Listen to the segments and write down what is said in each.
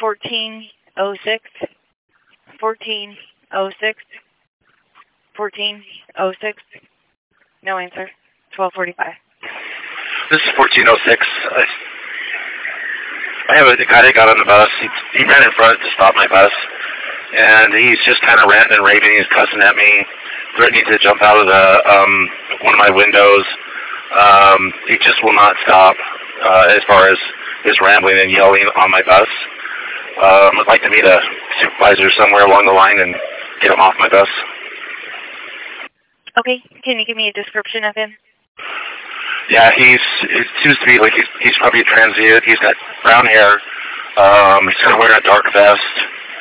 1406. 1406. 1406. No answer. 1245. This is 1406. I have a guy that got on the bus. He ran in front to stop my bus, and he's just kind of ranting and raving. He's cussing at me, threatening to jump out of the one of my windows. He just will not stop as far as his rambling and yelling on my bus. I'd like to meet a supervisor somewhere along the line and get him off my bus. Okay, can you give me a description of him? Yeah, it seems to be like he's probably a transient. He's got brown hair. He's kind of wearing a dark vest.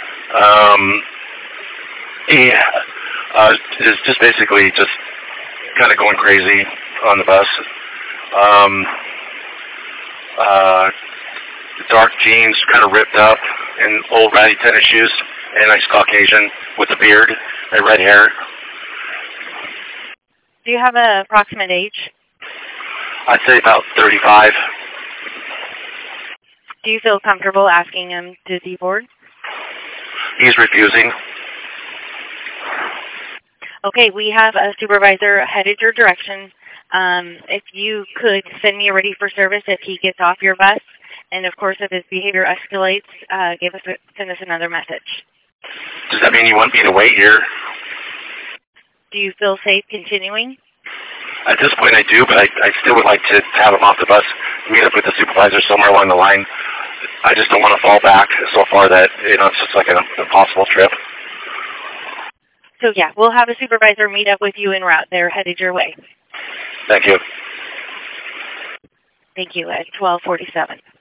He is just basically just kind of going crazy on the bus. Dark jeans, kind of ripped up, and old ratty tennis shoes, and nice Caucasian with a beard and red hair. Do you have an approximate age? I'd say about 35. Do you feel comfortable asking him to deboard? He's refusing. Okay, we have a supervisor headed your direction. If you could send me a ready for service if he gets off your bus, and of course if his behavior escalates, send us another message. Does that mean you want me to wait here? Do you feel safe continuing? At this point I do, but I still would like to have him off the bus, meet up with the supervisor somewhere along the line. I just don't want to fall back so far that, it's just like an impossible trip. So yeah, we'll have a supervisor meet up with you en route. They're headed your way. Thank you. Thank you, at 1247.